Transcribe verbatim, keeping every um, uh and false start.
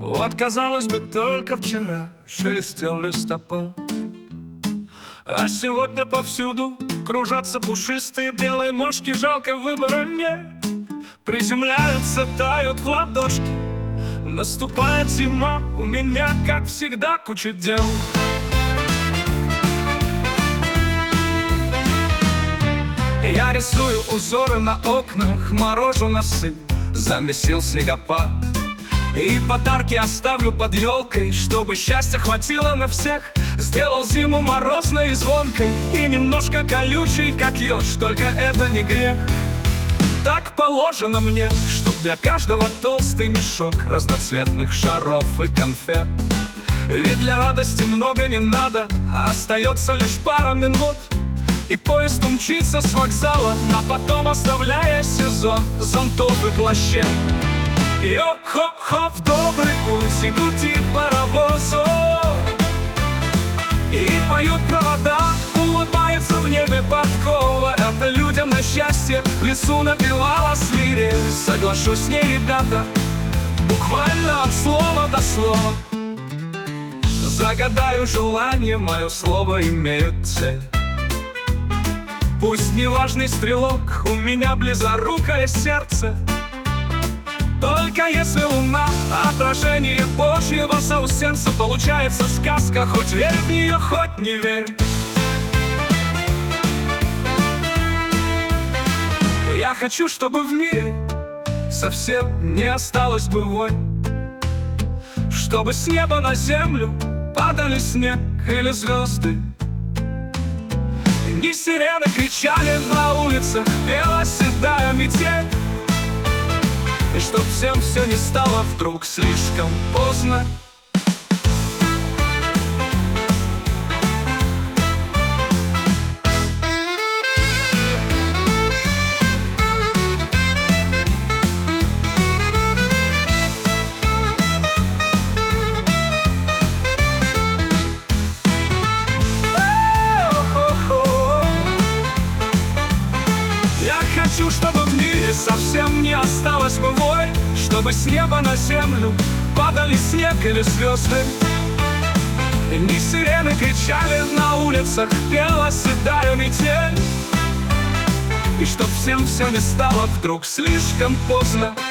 Вот, казалось бы, только вчера шелестел листопад, а сегодня повсюду кружатся пушистые белые мошки. Жалко, выбора нет, приземляются, тают в ладошки. Наступает зима, у меня, как всегда, куча дел. Я рисую узоры на окнах, морожу носы, замесил снегопад. И подарки оставлю под елкой, чтобы счастья хватило на всех. Сделал зиму морозной и звонкой, и немножко колючей, как еж, только это не грех. Так положено мне, чтоб для каждого толстый мешок разноцветных шаров и конфет. Ведь для радости много не надо, а остается лишь пара минут, и поезд умчится с вокзала, а потом оставляя сезон зонтов и плащей. Йо-хоп-хоп, в добрый путь идут и паровозы, и поют провода, улыбается в небе подкова. Это людям на счастье в лесу напевала свирель. Соглашусь с ней, ребята, буквально от слова до слова. Загадаю желание, мое слово имеет цель. Пусть неважный стрелок, у меня близорукое сердце. Только если луна — отражение Божьего соусенца, получается сказка, хоть верь в нее, хоть не верь. Я хочу, чтобы в мире совсем не осталось бы войн, чтобы с неба на землю падали снег или звезды. Ни сирены кричали на улицах, пела седая метель. И чтоб всем все не стало вдруг слишком поздно. Я хочу, чтобы в мире совсем не осталось бы войн, чтобы с неба на землю падали снег или звезды. И ни сирены кричали на улицах, пела седая метель. И чтоб всем все не стало вдруг слишком поздно.